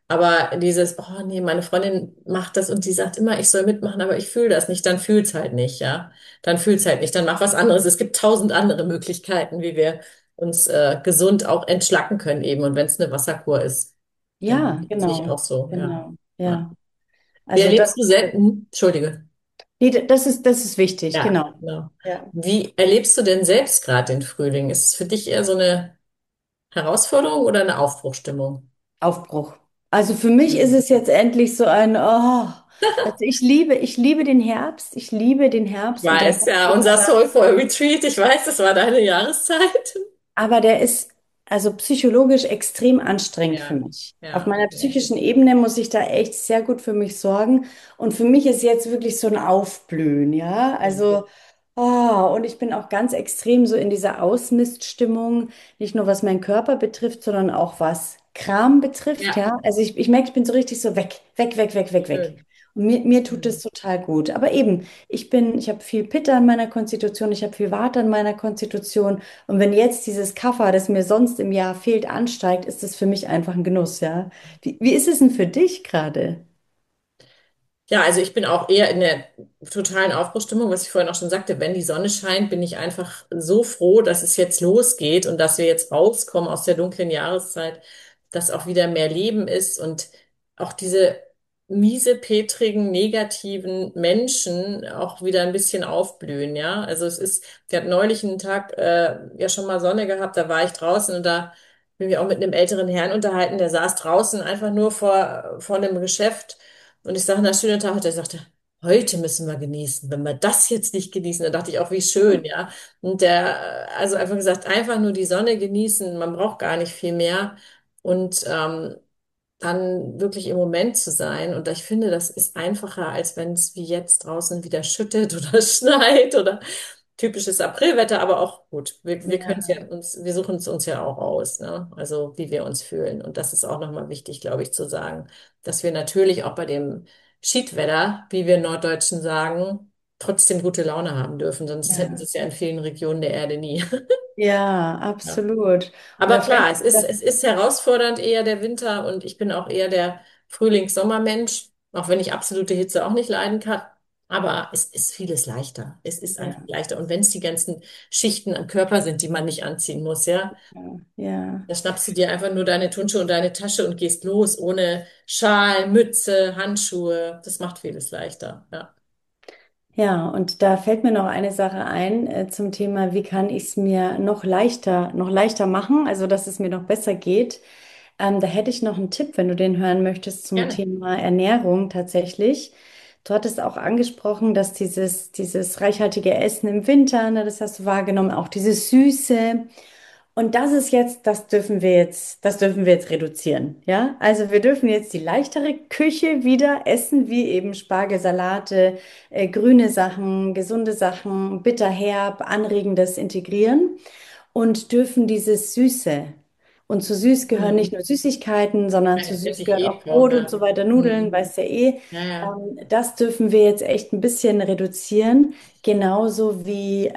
Aber dieses, oh nee, meine Freundin macht das und die sagt immer, ich soll mitmachen, aber ich fühle das nicht, dann fühl's halt nicht, ja. Dann fühl's halt nicht, dann mach was anderes. Es gibt tausend andere Möglichkeiten, wie wir uns gesund auch entschlacken können eben. Und wenn es eine Wasserkur ist, Ja, sehe ich auch genau, so, ja. genau, Ja. ja. Wie Also das, erlebst du selten, Entschuldige, nee, das ist wichtig, ja, genau. genau. Ja. Wie erlebst du denn selbst gerade den Frühling? Ist es für dich eher so eine Herausforderung oder eine Aufbruchstimmung? Aufbruch. Also für mich ist Mhm. es jetzt endlich so also ich liebe den Herbst, ich liebe den Ich Herbst und der weiß, Herbst ja, ist unser aber Soulful Retreat, ich weiß, das war deine Jahreszeit. Aber der ist also psychologisch extrem anstrengend für Ja, mich. Auf ja, meiner okay. psychischen Ebene muss ich da echt sehr gut für mich sorgen. Und für mich ist jetzt wirklich so ein Aufblühen, ja. Mhm. Und ich bin auch ganz extrem so in dieser Ausmiststimmung, nicht nur was meinen Körper betrifft, sondern auch was Kram betrifft, Ja, ja. Also ich merke, ich bin so richtig so weg, weg, weg, weg, weg, weg. schön. Und mir tut es Mhm. total gut. Aber eben, ich habe viel Pitta an meiner Konstitution, ich habe viel Vata an meiner Konstitution. Und wenn jetzt dieses Kaffer, das mir sonst im Jahr fehlt, ansteigt, ist es für mich einfach ein Genuss, ja. Wie ist es denn für dich gerade? Ja, also ich bin auch eher in der totalen Aufbruchstimmung, was ich vorhin auch schon sagte. Wenn die Sonne scheint, bin ich einfach so froh, dass es jetzt losgeht und dass wir jetzt rauskommen aus der dunklen Jahreszeit, dass auch wieder mehr Leben ist und auch diese miesepetrigen, negativen Menschen auch wieder ein bisschen aufblühen, ja. Also es ist, wir hatten neulich einen Tag ja schon mal Sonne gehabt, da war ich draußen und da bin ich auch mit einem älteren Herrn unterhalten, der saß draußen einfach nur vor einem Geschäft. Und ich sage, na, schöner Tag, hat er sagte, heute müssen wir genießen. Wenn wir das jetzt nicht genießen, dann dachte ich auch, wie schön, ja. Und der, also einfach gesagt, einfach nur die Sonne genießen, man braucht gar nicht viel mehr. Und dann wirklich im Moment zu sein. Und ich finde, das ist einfacher, als wenn es wie jetzt draußen wieder schüttet oder schneit oder typisches Aprilwetter, aber auch gut. Wir können es Ja, ja uns, wir suchen es uns ja auch aus, ne? Also wie wir uns fühlen. Und das ist auch nochmal wichtig, glaube ich, zu sagen, dass wir natürlich auch bei dem Schiedwetter, wie wir Norddeutschen sagen, trotzdem gute Laune haben dürfen. Sonst hätten sie ja, es ja in vielen Regionen der Erde nie. ja, Ja. absolut. Und Aber da fällt klar, mir es ist herausfordernd eher der Winter und ich bin auch eher der Frühlings-Sommermensch, auch wenn ich absolute Hitze auch nicht leiden kann. Aber es ist vieles leichter. Es ist einfach ja, leichter. Und wenn es die ganzen Schichten am Körper sind, die man nicht anziehen muss, ja, ja, ja. da schnappst du dir einfach nur deine Turnschuhe und deine Tasche und gehst los, ohne Schal, Mütze, Handschuhe. Das macht vieles leichter. Ja, Ja, und da fällt mir noch eine Sache ein, zum Thema, wie kann ich es mir noch leichter machen, also dass es mir noch besser geht. Da hätte ich noch einen Tipp, wenn du den hören möchtest, zum gerne. Thema Ernährung tatsächlich. Du hattest auch angesprochen, dass dieses reichhaltige Essen im Winter, ne, das hast du wahrgenommen, auch dieses Süße. Und das ist jetzt, das dürfen wir jetzt reduzieren, ja? Also wir dürfen jetzt die leichtere Küche wieder essen, wie eben Spargelsalate, grüne Sachen, gesunde Sachen, bitterherb, anregendes integrieren und dürfen dieses Süße. Und zu süß gehören nicht Mhm. nur Süßigkeiten, sondern Ja, zu das hätte süß ich gehört eh auch vor. Brot und Ja. so weiter, Nudeln, Mhm. weißt ja eh. Ja, ja. Das dürfen wir jetzt echt ein bisschen reduzieren, genauso wie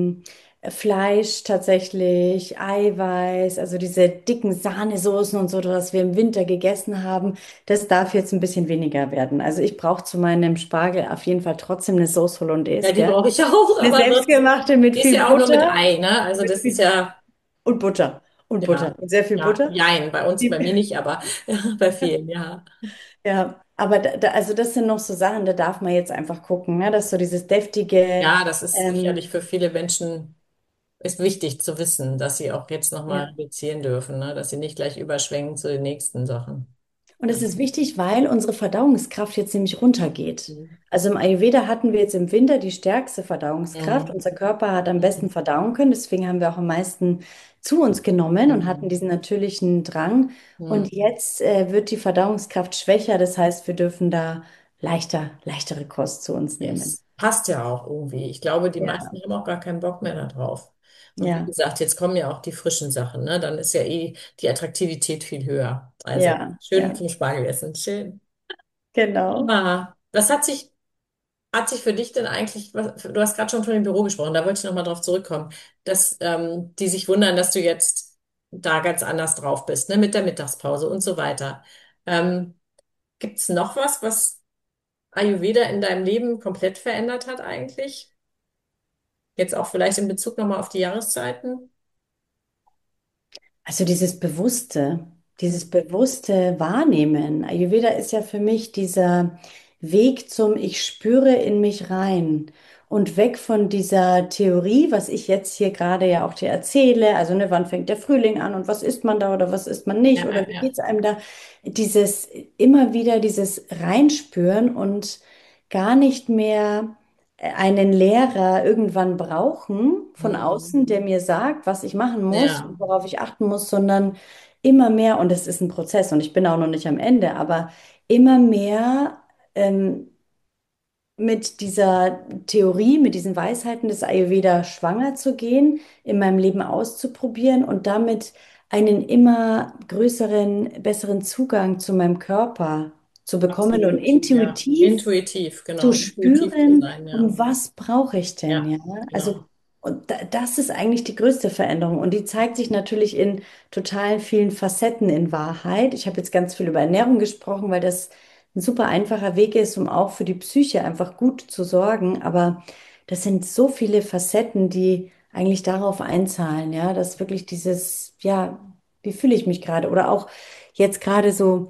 Fleisch tatsächlich, Eiweiß, also diese dicken Sahnesoßen und so, was wir im Winter gegessen haben, das darf jetzt ein bisschen weniger werden. Also ich brauche zu meinem Spargel auf jeden Fall trotzdem eine Sauce Ja, Hollandaise, die gell? brauche ich auch, Eine aber sonst selbstgemachte mit die ist viel ja auch nur mit Butter, Ei, ne? Also mit das ist viel ja, und Butter und Butter ja, und sehr viel ja, Butter. jein, bei uns, bei mir nicht, aber ja, bei vielen, ja. Ja, aber also das sind noch so Sachen, da darf man jetzt einfach gucken, ne? Dass so dieses deftige, Ja, das ist sicherlich ähm, für viele Menschen ist wichtig zu wissen, dass sie auch jetzt nochmal ja. reduzieren dürfen, ne? Dass sie nicht gleich überschwenken zu den nächsten Sachen. Und Ja. es ist wichtig, weil unsere Verdauungskraft jetzt nämlich runtergeht. Mhm. Also im Ayurveda hatten wir jetzt im Winter die stärkste Verdauungskraft. Mhm. Unser Körper hat am besten Mhm. verdauen können, deswegen haben wir auch am meisten zu uns genommen und hatten Mhm. diesen natürlichen Drang. Und Mhm. jetzt wird die Verdauungskraft schwächer, das heißt, wir dürfen da leichtere Kost zu uns nehmen. Es passt ja auch irgendwie. Ich glaube, die Ja, meisten haben auch gar keinen Bock mehr darauf. Und wie ja, gesagt, jetzt kommen ja auch die frischen Sachen, ne? Dann ist ja eh die Attraktivität viel höher. Also ja, schön ja, zum Spargel essen, schön. genau. Ah, hat sich für dich denn eigentlich, du hast gerade schon von dem Büro gesprochen, da wollte ich nochmal drauf zurückkommen, dass die sich wundern, dass du jetzt da ganz anders drauf bist, ne? Mit der Mittagspause und so weiter. Ähm, Gibt es noch was, was Ayurveda in deinem Leben komplett verändert hat eigentlich? Jetzt auch vielleicht in Bezug nochmal auf die Jahreszeiten? Also dieses bewusste Wahrnehmen. Ayurveda ist ja für mich dieser Weg zum Ich spüre in mich rein und weg von dieser Theorie, was ich jetzt hier gerade ja auch dir erzähle. Also ne, wann fängt der Frühling an und was isst man da oder was isst man nicht oder wie Ja. geht's einem da? Dieses immer wieder dieses Reinspüren und gar nicht mehr einen Lehrer irgendwann brauchen von Hm. außen, der mir sagt, was ich machen muss Ja. und worauf ich achten muss, sondern immer mehr, und es ist ein Prozess und ich bin auch noch nicht am Ende, aber immer mehr ähm, mit dieser Theorie, mit diesen Weisheiten des Ayurveda schwanger zu gehen, in meinem Leben auszuprobieren und damit einen immer größeren, besseren Zugang zu meinem Körper zu bekommen und Absolut. Ja. intuitiv Intuitiv, zu genau. Intuitiv zu spüren, sein, ja. und was brauche ich denn, Ja, ja? Also, genau. und das ist eigentlich die größte Veränderung. Und die zeigt sich natürlich in total vielen Facetten in Wahrheit. Ich habe jetzt ganz viel über Ernährung gesprochen, weil das ein super einfacher Weg ist, um auch für die Psyche einfach gut zu sorgen. Aber das sind so viele Facetten, die eigentlich darauf einzahlen, ja, dass wirklich dieses, ja, wie fühle ich mich gerade? Oder auch jetzt gerade so,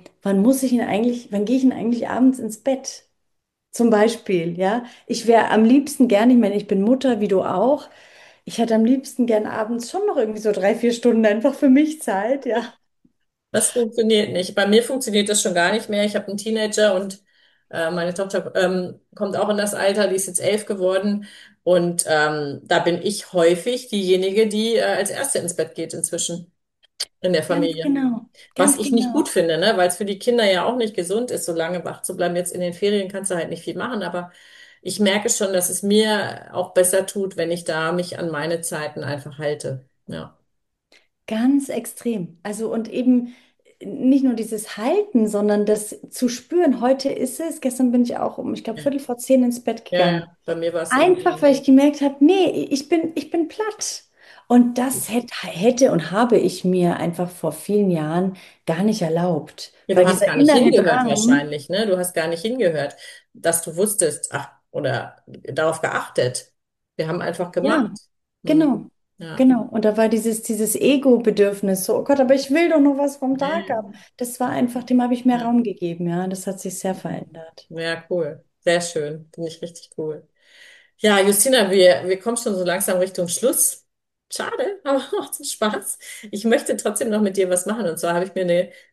wann gehe ich denn eigentlich abends ins Bett? Zum Beispiel, ja. Ich wäre am liebsten gern, ich meine, ich bin Mutter, wie du auch. Ich hätte am liebsten gern abends schon noch irgendwie so 3, 4 Stunden einfach für mich Zeit, ja. Das funktioniert nicht. Bei mir funktioniert das schon gar nicht mehr. Ich habe einen Teenager und meine Tochter kommt auch in das Alter, die ist jetzt 11 geworden. Und da bin ich häufig diejenige, die als Erste ins Bett geht inzwischen in der Ganz Familie. genau, Was ganz ich nicht gut genau. finde, ne? Weil es für die Kinder ja auch nicht gesund ist, so lange wach zu bleiben. Jetzt in den Ferien kannst du halt nicht viel machen, aber ich merke schon, dass es mir auch besser tut, wenn ich da mich an meine Zeiten einfach halte. Ja. Ganz extrem. Also und eben nicht nur dieses Halten, sondern das zu spüren. Heute ist es, gestern bin ich auch um, ich glaube, Ja, 9:45 ins Bett ja, gegangen. ja. Bei mir war es Einfach, irgendwie. weil ich gemerkt habe, nee, ich bin platt. Und das hätte und habe ich mir einfach vor vielen Jahren gar nicht erlaubt, Ja, du weil hast dieser gar nicht innere hingehört Drang, wahrscheinlich, ne? Du hast gar nicht hingehört, dass du wusstest, ach, oder darauf geachtet. Wir haben einfach gemacht. ja, genau, Hm. Ja. genau. Und da war dieses Ego-Bedürfnis, so, oh Gott, aber ich will doch noch was vom Tag Ja, ab. Das war einfach, dem habe ich mehr ja, Raum gegeben, ja. Das hat sich sehr verändert. ja, cool. Sehr schön. Finde ich richtig cool. Ja, Justina, wir kommen schon so langsam Richtung Schluss. Schade, aber macht so Spaß. Ich möchte trotzdem noch mit dir was machen. Und zwar habe ich mir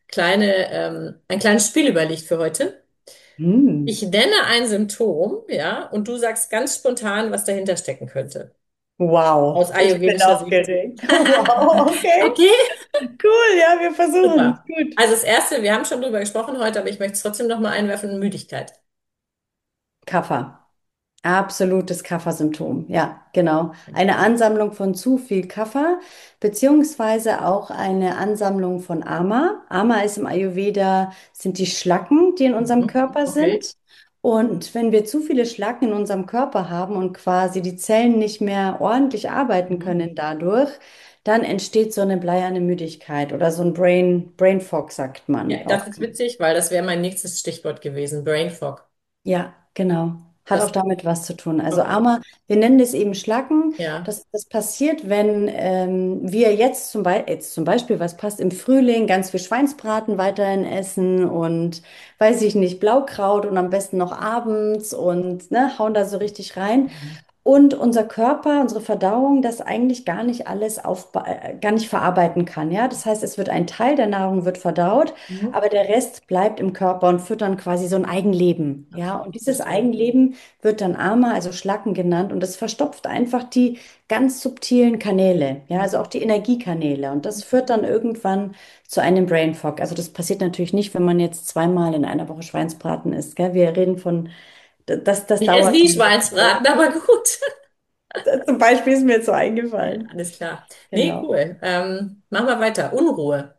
ein kleines Spiel überlegt für heute. Ich Hm. nenne ein Symptom, ja, und du sagst ganz spontan, was dahinter stecken könnte. Aus Wow, ich bin ayurvedischer Sicht. aufgeregt. Wow, okay, Okay, cool, ja, wir versuchen es. super. Gut. Also das Erste, wir haben schon drüber gesprochen heute, aber ich möchte es trotzdem noch mal einwerfen, Müdigkeit. Kaffer. Absolutes Kaffersymptom, ja, genau. Eine Ansammlung von zu viel Kaffer, beziehungsweise auch eine Ansammlung von Ama. Ama ist im Ayurveda, sind die Schlacken, die in unserem Mhm. Körper Okay. sind. Und wenn wir zu viele Schlacken in unserem Körper haben und quasi die Zellen nicht mehr ordentlich arbeiten Mhm. können dadurch, dann entsteht so eine bleierne Müdigkeit oder so ein Brain Fog, sagt man Ja, das auch. ist witzig, weil das wäre mein nächstes Stichwort gewesen, Brain Fog. Ja, genau. Hat auch Das, damit was zu tun. Also okay. Ama, wir nennen das eben Schlacken. Ja. Das passiert, wenn wir jetzt zum Beispiel, was passt, im Frühling ganz viel Schweinsbraten weiterhin essen und weiß ich nicht, Blaukraut und am besten noch abends und ne, hauen da so richtig rein. Mhm. Und unser Körper, unsere Verdauung, das eigentlich gar nicht gar nicht verarbeiten kann. Ja, das heißt, es wird ein Teil der Nahrung wird verdaut, Mhm. aber der Rest bleibt im Körper und führt dann quasi so ein Eigenleben. Ja, Okay, und dieses verstehe. Eigenleben wird dann Ama, also Schlacken genannt, und das verstopft einfach die ganz subtilen Kanäle. Ja, also Mhm. auch die Energiekanäle. Und das führt dann irgendwann zu einem Brain Fog. Also das passiert natürlich nicht, wenn man jetzt zweimal in einer Woche Schweinsbraten isst. Gell? Wir reden von, das Ich esse dauert nie dann. Schweinsbraten, aber gut. Zum Beispiel ist mir jetzt so Ja, eingefallen. alles klar. Nee, Genau. cool. Machen wir weiter. Unruhe.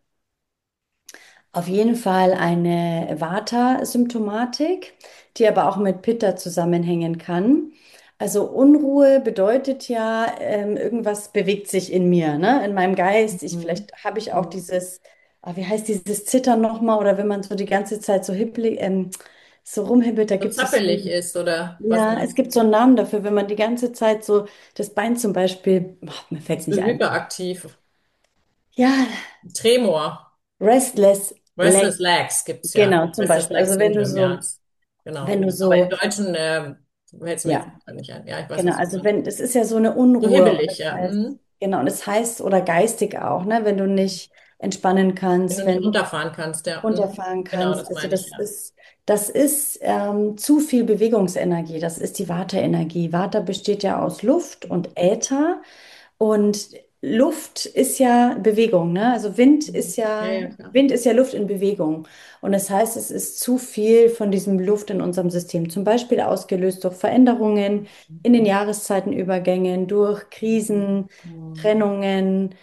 Auf jeden Fall eine Vata-Symptomatik, die aber auch mit Pitta zusammenhängen kann. Also Unruhe bedeutet ja, irgendwas bewegt sich in mir, ne? In meinem Geist. Mhm. Vielleicht habe ich auch Mhm. dieses wie heißt dieses Zittern nochmal? Oder wenn man so die ganze Zeit so hibbelig, so rumhibbelt, da So gibt es so, zappelig ist oder was ja, es meinst gibt du? so einen Namen dafür, wenn man die ganze Zeit so das Bein zum Beispiel, mir fällt es So nicht ein. hyperaktiv. Ja, Tremor. restless leg, Restless Legs gibt's ja. genau, zum Restless Beispiel. Leg Also Syndrome, ja. Genau. wenn du Aber im so, Deutschen fällt es mir jetzt ja. nicht ein. Ja, ich weiß, Genau, was du also meinst. wenn, es ist ja so eine So Unruhe und hibbelig, das ja. heißt, Mhm. genau, und das heißt, oder geistig auch, ne, wenn du nicht entspannen Wenn du kannst, nicht wenn du runterfahren kannst, ja. Mhm. runterfahren Genau, kannst. das Also meine ich, ja. das ist zu viel Bewegungsenergie. Das ist die Vata-Energie. Vata besteht ja aus Luft und Äther. Und Luft ist ja Bewegung, ne? Also Mhm. Ja, ja, klar. Wind ist ja Luft in Bewegung. Und das heißt, es ist zu viel von diesem Luft in unserem System. Zum Beispiel ausgelöst durch Veränderungen in den Jahreszeitenübergängen, durch Krisen, Mhm. Trennungen,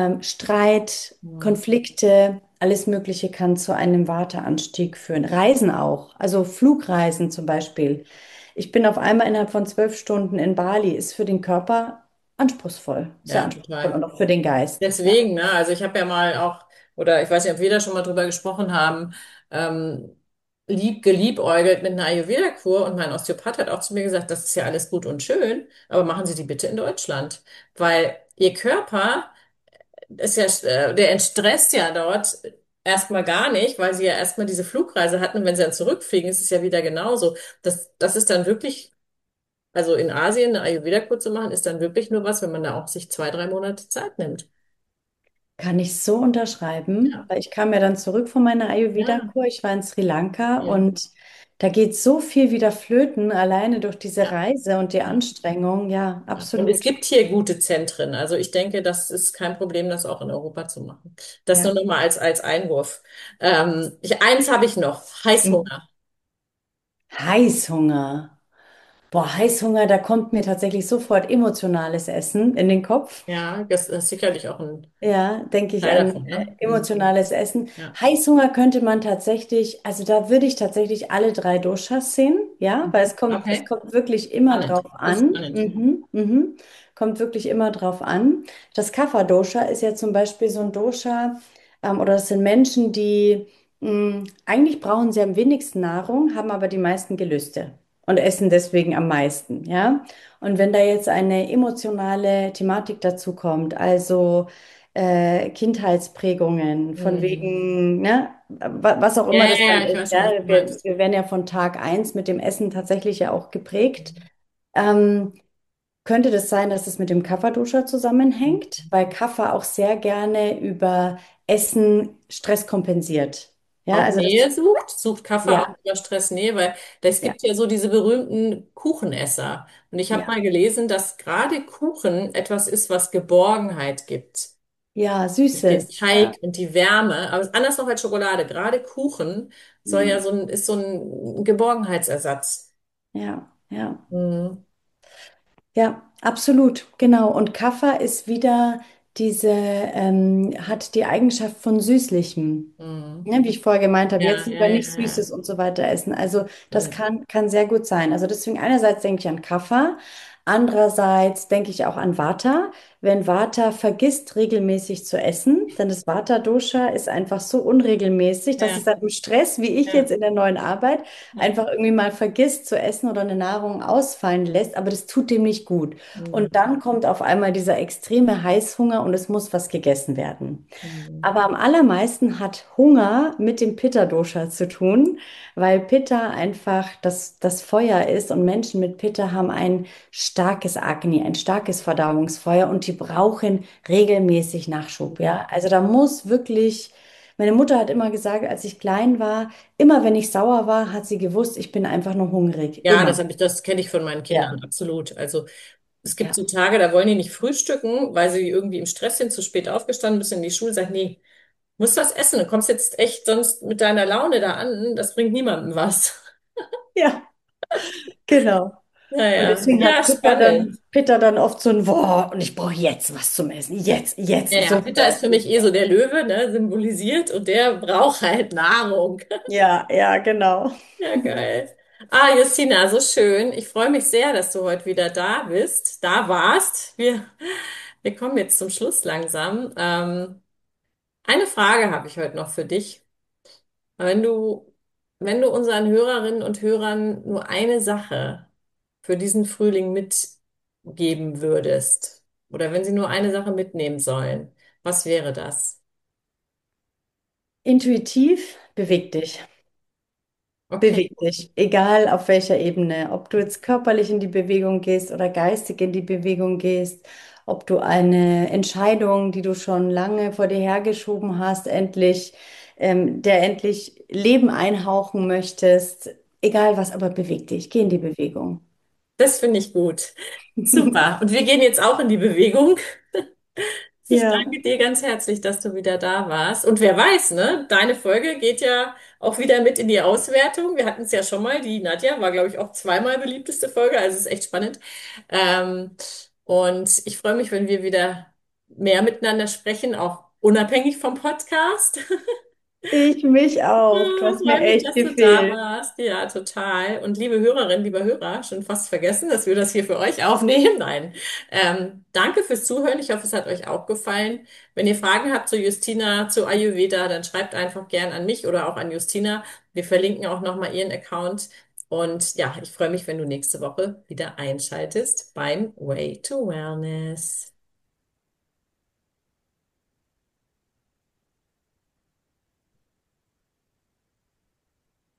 Streit, Mhm. Konflikte. Alles Mögliche kann zu einem Warteanstieg führen. Reisen auch, also Flugreisen zum Beispiel. Ich bin auf einmal innerhalb von 12 Stunden in Bali, ist für den Körper anspruchsvoll, sehr Ja, anspruchsvoll und total. auch für den Geist. Ja. Deswegen, ne, also ich habe ja mal auch, oder ich weiß nicht, ob wir da schon mal drüber gesprochen haben, ähm, geliebäugelt mit einer Ayurveda-Kur und mein Osteopath hat auch zu mir gesagt, das ist ja alles gut und schön, aber machen Sie die bitte in Deutschland, weil Ihr Körper ist ja, der entstresst ja dort erstmal gar nicht, weil Sie ja erstmal diese Flugreise hatten und wenn Sie dann zurückfliegen, ist es ja wieder genauso. Das ist dann wirklich, also in Asien eine Ayurveda-Kur zu machen, ist dann wirklich nur was, wenn man da auch sich 2, 3 Monate Zeit nimmt. Kann ich so unterschreiben, Ja, weil ich kam ja dann zurück von meiner ja, Ayurveda-Kur, ich war in Sri Lanka ja. und da geht so viel wieder flöten, alleine durch diese Ja. Reise und die Ja. Anstrengung. Ja, Ja. Und es absolut. gibt hier gute Zentren. Also ich denke, das ist kein Problem, das auch in Europa zu machen. Das nur Ja. noch mal als Einwurf. Eins habe ich noch. Mhm. Heißhunger. Heißhunger. Boah, Heißhunger, da kommt mir tatsächlich sofort emotionales Essen in den Kopf. Ja, das ist sicherlich auch ein Ja, denke ich Teil an davon, ne? Mhm. emotionales Essen. Ja. Heißhunger könnte man tatsächlich, also da würde ich tatsächlich alle drei Doshas sehen, ja, weil Mhm. es Okay. kommt wirklich immer Spannend. drauf Das ist an. spannend. Mhm, mhm. Kommt wirklich immer drauf an. Das Kapha-Dosha ist ja zum Beispiel so ein Dosha, oder das sind Menschen, die eigentlich brauchen sie am wenigsten Nahrung, haben aber die meisten Gelüste und essen deswegen am meisten, ja. Und wenn da jetzt eine emotionale Thematik dazu kommt, also Kindheitsprägungen, von Mhm. wegen, ne, was auch Ja, immer ja, das dann ja, ich ist. weiß schon, Ja? was du Wir, meinst. wir werden ja von Tag eins mit dem Essen tatsächlich ja auch geprägt. Ähm, Könnte das sein, dass es mit dem Kapha-Dosha zusammenhängt, weil Kapha auch sehr gerne über Essen Stress kompensiert. Ja, Auch also Nähe sucht Kaffee auch ja, über Stress Nähe, weil es ja, gibt ja so diese berühmten Kuchenesser. Und ich habe ja, mal gelesen, dass gerade Kuchen etwas ist, was Geborgenheit gibt. ja, Durch den Süßes, ja, Teig und die Wärme, aber es ist anders noch als Schokolade. Gerade Kuchen soll ja mm, ist so ein Geborgenheitsersatz. ja, ja. Mhm. Ja, absolut, genau. Und Kaffer ist wieder hat die Eigenschaft von Süßlichem. Mhm. Ne, wie ich vorher gemeint habe, Ja, jetzt ja, lieber ja, nicht ja. Süßes und so weiter essen. Also das Stimmt. kann sehr gut sein. Also deswegen einerseits denke ich an Kaffer, andererseits denke ich auch an Vata. Wenn Vata vergisst, regelmäßig zu essen, dann das Vata-Dosha ist einfach so unregelmäßig, dass es Ja, dann im Stress, wie ich jetzt ja, in der neuen Arbeit, ja. einfach irgendwie mal vergisst zu essen oder eine Nahrung ausfallen lässt, aber das tut dem nicht gut. Und Mhm. dann kommt auf einmal dieser extreme Heißhunger und es muss was gegessen werden. Mhm. Aber am allermeisten hat Hunger mit dem Pitta-Dosha zu tun, weil Pitta einfach das Feuer ist und Menschen mit Pitta haben ein starkes Agni, ein starkes Verdauungsfeuer und die brauchen regelmäßig Nachschub. Ja, also da muss wirklich, meine Mutter hat immer gesagt, als ich klein war, immer wenn ich sauer war, hat sie gewusst, ich bin einfach nur hungrig. Ja, Immer. das kenne ich von meinen Kindern, Ja, absolut. Also es gibt ja. so Tage, da wollen die nicht frühstücken, weil sie irgendwie im Stress sind, zu spät aufgestanden, müssen in die Schule, sagt, nee, musst was essen, du kommst jetzt echt sonst mit deiner Laune da an, das bringt niemandem was. Ja, genau. Ja, Und ja, deswegen ja, hat spannend. Pitta dann oft so ein Boah, und ich brauche jetzt was zum Essen. Jetzt, Ja, ja, Pitta ist sofort. für mich eh so der Löwe, ne, symbolisiert und der braucht halt Nahrung. Ja, ja, genau. Ja, geil. Ah, Justina, so schön. Ich freue mich sehr, dass du heute wieder da bist, da warst. Wir kommen jetzt zum Schluss langsam. Eine Frage habe ich heute noch für dich. Wenn du, wenn du unseren Hörerinnen und Hörern nur eine Sache für diesen Frühling mitgeben würdest, oder wenn sie nur eine Sache mitnehmen sollen, was wäre das? Intuitiv, beweg dich. Okay. Beweg dich, egal auf welcher Ebene, ob du jetzt körperlich in die Bewegung gehst oder geistig in die Bewegung gehst, ob du eine Entscheidung, die du schon lange vor dir hergeschoben hast, der endlich Leben einhauchen möchtest, egal was, aber beweg dich, geh in die Bewegung. Das finde ich gut. Super. Und wir gehen jetzt auch in die Bewegung. Ich Ja. danke dir ganz herzlich, dass du wieder da warst. Und wer weiß, ne? Deine Folge geht ja auch wieder mit in die Auswertung. Wir hatten es ja schon mal. Die Nadja war, glaube ich, auch zweimal beliebteste Folge. Also es ist echt spannend. Ähm, und ich freue mich, wenn wir wieder mehr miteinander sprechen, auch unabhängig vom Podcast. Ich mich auch. Du hast mir Freue mich, echt dass du da gefehlt. warst. Ja, total. Und liebe Hörerinnen, lieber Hörer, schon fast vergessen, dass wir das hier für euch aufnehmen. Nein. Danke fürs Zuhören. Ich hoffe, es hat euch auch gefallen. Wenn ihr Fragen habt zu Justina, zu Ayurveda, dann schreibt einfach gern an mich oder auch an Justina. Wir verlinken auch nochmal ihren Account. Und ja, ich freue mich, wenn du nächste Woche wieder einschaltest beim Way to Wellness.